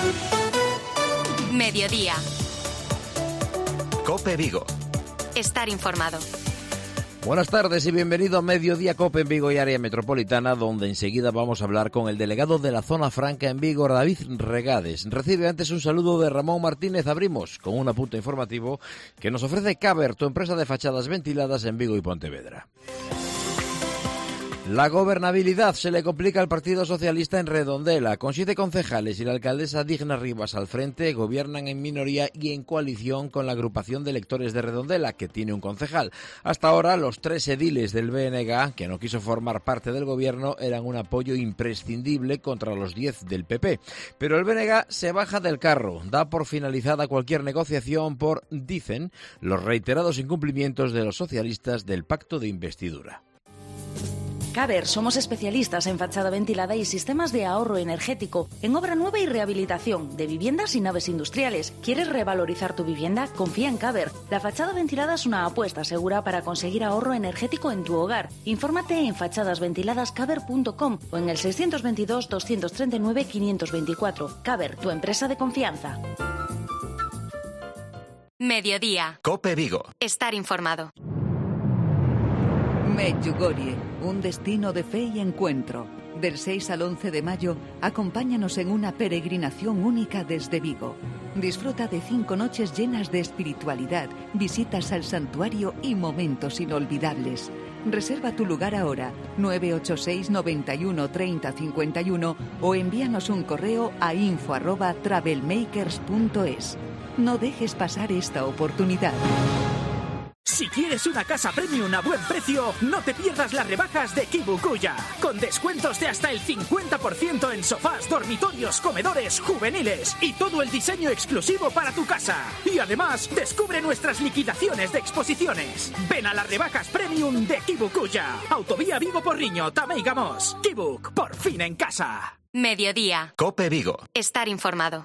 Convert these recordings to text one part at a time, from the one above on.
Mediodía. COPE Vigo. Estar informado. Buenas tardes y bienvenido a Mediodía COPE en Vigo y área metropolitana, donde enseguida vamos a hablar con el delegado de la Zona Franca en Vigo, David Regades. Recibe antes un saludo de Ramón Martínez. Abrimos con un apunte informativo que nos ofrece Caber, tu empresa de fachadas ventiladas en Vigo y Pontevedra. La gobernabilidad se le complica al Partido Socialista en Redondela. Con 7 concejales y la alcaldesa Digna Rivas al frente, gobiernan en minoría y en coalición con la agrupación de electores de Redondela, que tiene un concejal. Hasta ahora, los 3 ediles del BNG, que no quiso formar parte del gobierno, eran un apoyo imprescindible contra los 10 del PP. Pero el BNG se baja del carro, da por finalizada cualquier negociación por, dicen, los reiterados incumplimientos de los socialistas del pacto de investidura. Caber, somos especialistas en fachada ventilada y sistemas de ahorro energético, en obra nueva y rehabilitación de viviendas y naves industriales. ¿Quieres revalorizar tu vivienda? Confía en Caber. La fachada ventilada es una apuesta segura para conseguir ahorro energético en tu hogar. Infórmate en fachadasventiladascaber.com o en el 622 239 524. Caber, tu empresa de confianza. Mediodía. COPE Vigo. Estar informado. Medjugorje, un destino de fe y encuentro. Del 6 al 11 de mayo, acompáñanos en una peregrinación única desde Vigo. Disfruta de 5 noches llenas de espiritualidad, visitas al santuario y momentos inolvidables. Reserva tu lugar ahora, 986 91 30 51, o envíanos un correo a info@travelmakers.es. No dejes pasar esta oportunidad. Si quieres una casa premium a buen precio, no te pierdas las rebajas de Kibukuya, con descuentos de hasta el 50% en sofás, dormitorios, comedores, juveniles y todo el diseño exclusivo para tu casa. Y además, descubre nuestras liquidaciones de exposiciones. Ven a las rebajas premium de Kibukuya. Autovía Vigo Porriño, Tamei Gamos. Kibuk, por fin en casa. Mediodía. COPE Vigo. Estar informado.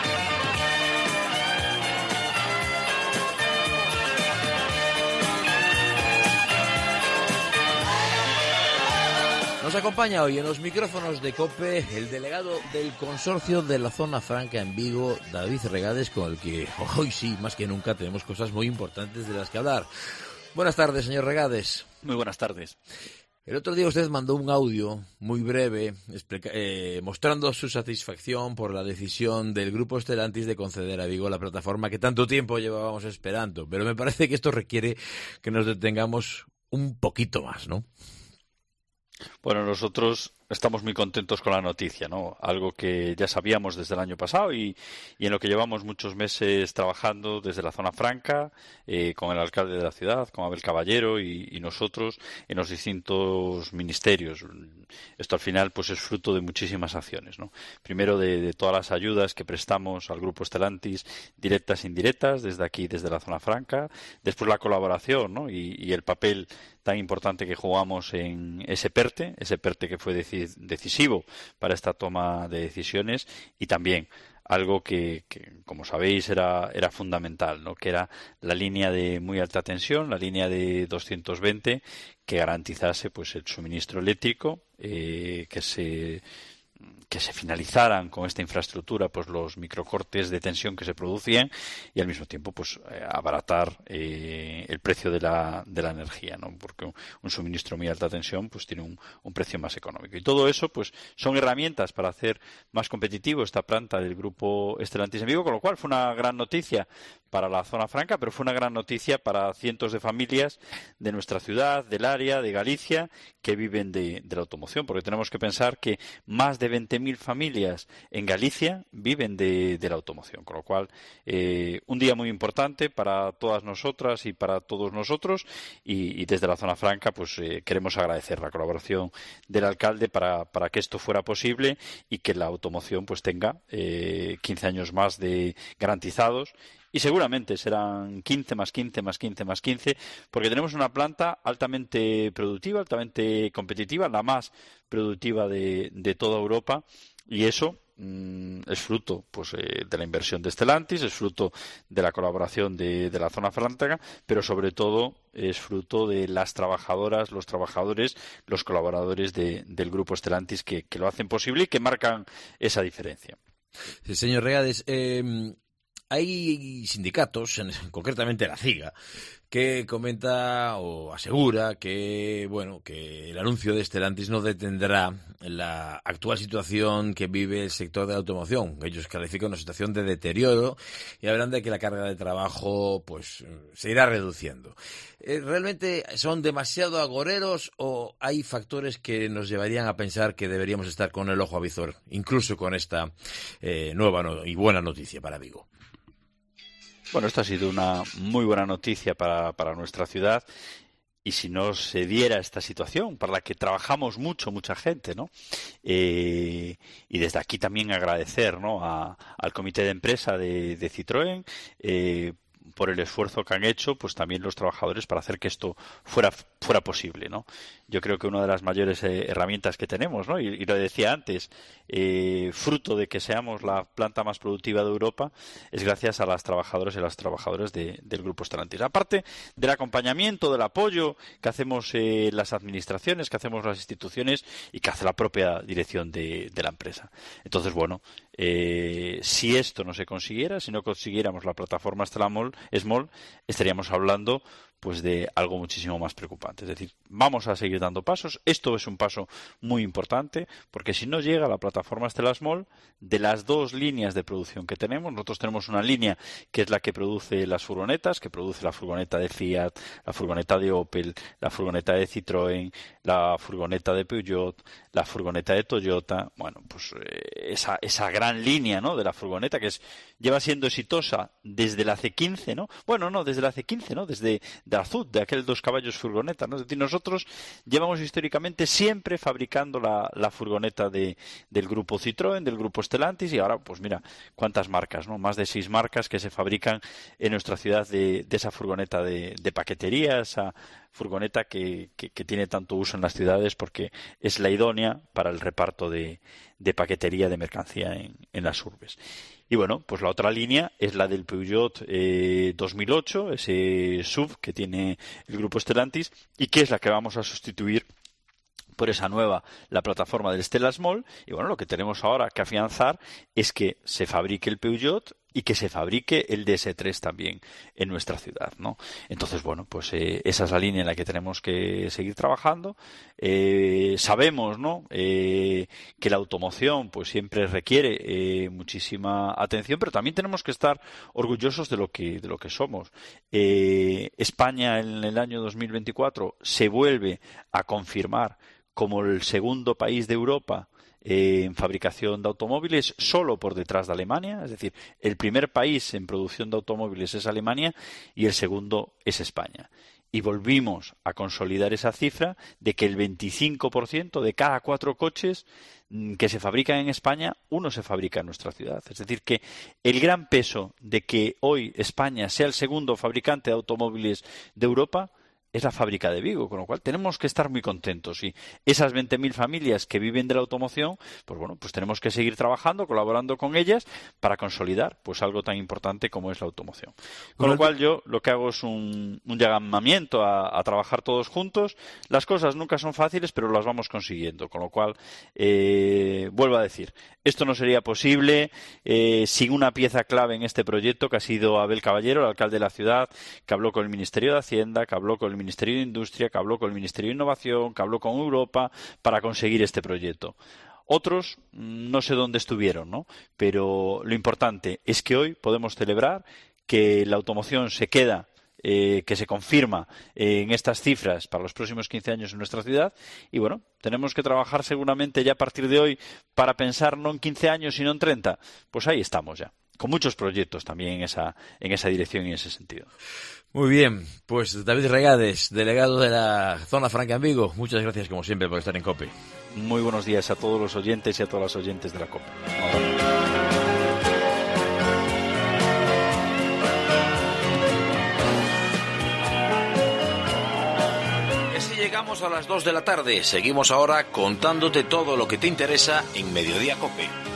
Nos acompaña hoy en los micrófonos de COPE el delegado del Consorcio de la Zona Franca en Vigo, David Regades, con el que hoy sí, más que nunca, tenemos cosas muy importantes de las que hablar. Buenas tardes, señor Regades. Muy buenas tardes. El otro día usted mandó un audio muy breve mostrando su satisfacción por la decisión del Grupo Stellantis de conceder a Vigo la plataforma que tanto tiempo llevábamos esperando. Pero me parece que esto requiere que nos detengamos un poquito más, ¿no? Bueno, nosotros estamos muy contentos con la noticia, ¿no? Algo que ya sabíamos desde el año pasado y en lo que llevamos muchos meses trabajando desde la Zona Franca, con el alcalde de la ciudad, con Abel Caballero y nosotros en los distintos ministerios. Esto al final pues es fruto de muchísimas acciones, ¿no? Primero de todas las ayudas que prestamos al Grupo Stellantis, directas e indirectas, desde aquí, desde la Zona Franca. Después la colaboración, ¿no? Y el papel tan importante que jugamos en ese PERTE que fue decisivo para esta toma de decisiones, y también algo que como sabéis era fundamental, ¿no? Que era la línea de muy alta tensión, la línea de 220, que garantizase pues el suministro eléctrico, que se finalizaran con esta infraestructura pues los microcortes de tensión que se producían, y al mismo tiempo pues abaratar el precio de la energía, ¿no? Porque un suministro muy alta tensión pues tiene un precio más económico, y todo eso pues son herramientas para hacer más competitivo esta planta del Grupo Stellantis en Vigo, con lo cual fue una gran noticia para la Zona Franca, pero fue una gran noticia para cientos de familias de nuestra ciudad, del área, de Galicia, que viven de la automoción, porque tenemos que pensar que más de 20.000 familias en Galicia viven de la automoción, con lo cual un día muy importante para todas nosotras y para todos nosotros, y desde la Zona Franca pues queremos agradecer la colaboración del alcalde para que esto fuera posible y que la automoción pues tenga 15 años más de garantizados. Y seguramente serán 15 más 15 más 15 más 15, porque tenemos una planta altamente productiva, altamente competitiva, la más productiva de toda Europa, y eso es fruto pues de la inversión de Stellantis, es fruto de la colaboración de la Zona Franca, pero sobre todo es fruto de las trabajadoras, los trabajadores, los colaboradores del Grupo Stellantis que lo hacen posible y que marcan esa diferencia. Sí, señor Regades, hay sindicatos, concretamente la CIGA, que comenta o asegura que, bueno, que el anuncio de Stellantis no detendrá la actual situación que vive el sector de la automoción. Ellos califican una situación de deterioro y hablan de que la carga de trabajo pues se irá reduciendo. ¿Realmente son demasiado agoreros o hay factores que nos llevarían a pensar que deberíamos estar con el ojo avizor, incluso con esta nueva y buena noticia para Vigo? Bueno, esto ha sido una muy buena noticia para nuestra ciudad, y si no se diera esta situación para la que trabajamos mucha gente, ¿no? Y desde aquí también agradecer, ¿no?, al comité de empresa de Citroën por el esfuerzo que han hecho, pues también los trabajadores, para hacer que esto fuera posible, ¿no? Yo creo que una de las mayores herramientas que tenemos, ¿no?, y lo decía antes, fruto de que seamos la planta más productiva de Europa, es gracias a las trabajadoras y a los trabajadores del Grupo Stellantis. Aparte del acompañamiento, del apoyo que hacemos las administraciones, que hacemos las instituciones y que hace la propia dirección de la empresa. Entonces, bueno, si esto no se consiguiera, si no consiguiéramos la plataforma Small, estaríamos hablando pues de algo muchísimo más preocupante. Es decir, vamos a seguir dando pasos. Esto es un paso muy importante, porque si no llega la plataforma Small, de las dos líneas de producción que tenemos, nosotros tenemos una línea que es la que produce las furgonetas, que produce la furgoneta de Fiat, la furgoneta de Opel, la furgoneta de Citroën, la furgoneta de Peugeot, la furgoneta de Toyota. Bueno, pues esa gran línea, ¿no?, de la furgoneta que lleva siendo exitosa desde la C15, ¿no? Bueno, no, desde la C15, ¿no? Desde Azud, de aquel 2 caballos furgoneta, ¿no? Es decir, nosotros llevamos históricamente siempre fabricando la furgoneta del grupo Citroën, del grupo Stellantis, y ahora, pues mira, cuántas marcas, ¿no? Más de 6 marcas que se fabrican en nuestra ciudad de esa furgoneta de paquetería, esa furgoneta que tiene tanto uso en las ciudades porque es la idónea para el reparto de paquetería de mercancía en las urbes. Y bueno, pues la otra línea es la del Peugeot 2008, ese SUV que tiene el grupo Stellantis y que es la que vamos a sustituir por esa nueva, la plataforma del Stella Small. Y bueno, lo que tenemos ahora que afianzar es que se fabrique el Peugeot y que se fabrique el DS3 también en nuestra ciudad, ¿no? Entonces, bueno, pues esa es la línea en la que tenemos que seguir trabajando. Sabemos, ¿no?, que la automoción pues siempre requiere muchísima atención, pero también tenemos que estar orgullosos de lo que somos. España en el año 2024 se vuelve a confirmar como el segundo país de Europa en fabricación de automóviles, solo por detrás de Alemania. Es decir, el primer país en producción de automóviles es Alemania y el segundo es España. Y volvimos a consolidar esa cifra de que el 25% de cada 4 coches que se fabrican en España, uno se fabrica en nuestra ciudad. Es decir, que el gran peso de que hoy España sea el segundo fabricante de automóviles de Europa es la fábrica de Vigo, con lo cual tenemos que estar muy contentos. Y esas 20.000 familias que viven de la automoción, pues bueno, pues tenemos que seguir trabajando, colaborando con ellas para consolidar pues algo tan importante como es la automoción. Con lo cual yo lo que hago es un llamamiento a trabajar todos juntos. Las cosas nunca son fáciles, pero las vamos consiguiendo. Con lo cual, vuelvo a decir, esto no sería posible sin una pieza clave en este proyecto que ha sido Abel Caballero, el alcalde de la ciudad, que habló con el Ministerio de Hacienda, que habló con el Ministerio de Industria, que habló con el Ministerio de Innovación, que habló con Europa para conseguir este proyecto. Otros no sé dónde estuvieron, ¿no? Pero lo importante es que hoy podemos celebrar que la automoción se queda, que se confirma en estas cifras para los próximos 15 años en nuestra ciudad. Y bueno, tenemos que trabajar seguramente ya a partir de hoy para pensar no en 15 años sino en 30. Pues ahí estamos ya, con muchos proyectos también en esa dirección y en ese sentido. Muy bien, pues David Regades, delegado de la Zona Franca en Vigo, muchas gracias como siempre por estar en COPE. Muy buenos días a todos los oyentes y a todas las oyentes de la COPE. Y así llegamos a las 2 de la tarde. Seguimos ahora contándote todo lo que te interesa en Mediodía COPE.